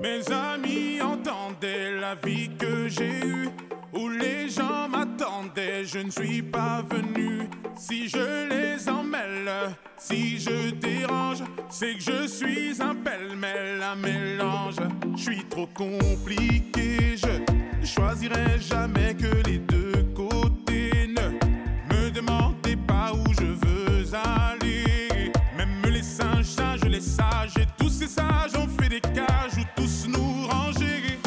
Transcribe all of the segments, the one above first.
Mes amis entendaient la vie que j'ai eue, où les gens m'attendaient, je ne suis pas venu. Si je les emmêle, si je dérange, c'est que je suis un pêle-mêle, un mélange. Je suis trop compliqué, je choisirai jamais que les deux côtés. Ne me demandez pas où je veux aller. Même les singes, les sages, et tous ces sages ont fait des cages où tous nous ranger.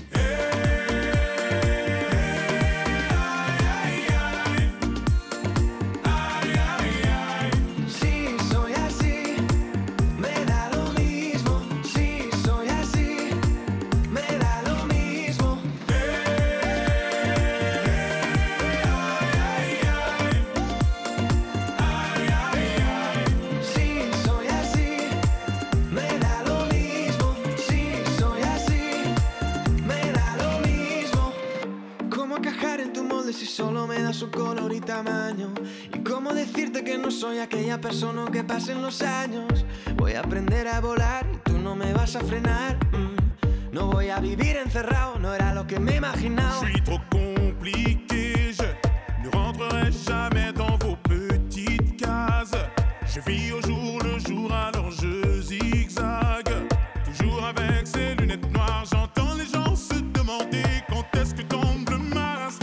Si solo me das un color y tamaño. Y cómo decirte que no soy aquella persona que pasen los años. Voy a aprender a volar y tú no me vas a frenar. No voy a vivir encerrado, no era lo que me imaginaba. Je suis trop compliqué, je ne rentrerai jamais dans vos petites cases. Je vis au jour le jour, alors je zigzague. Toujours avec ces lunettes noires, j'entends les gens se demander quand est-ce que tombe le masque.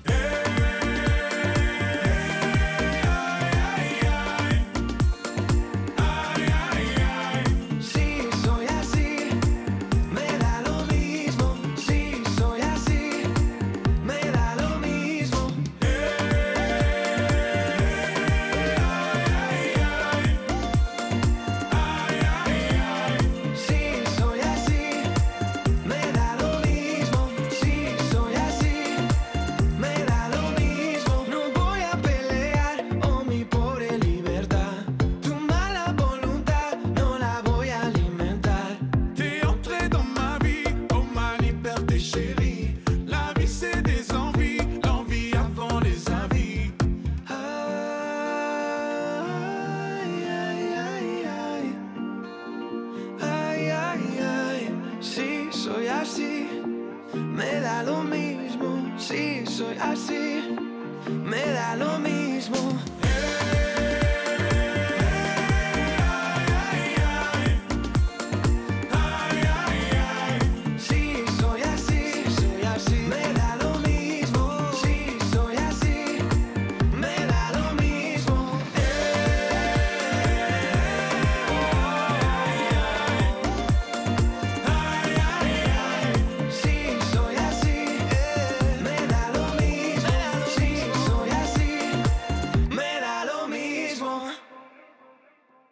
Soy así, me da lo mismo. Si soy así, me da lo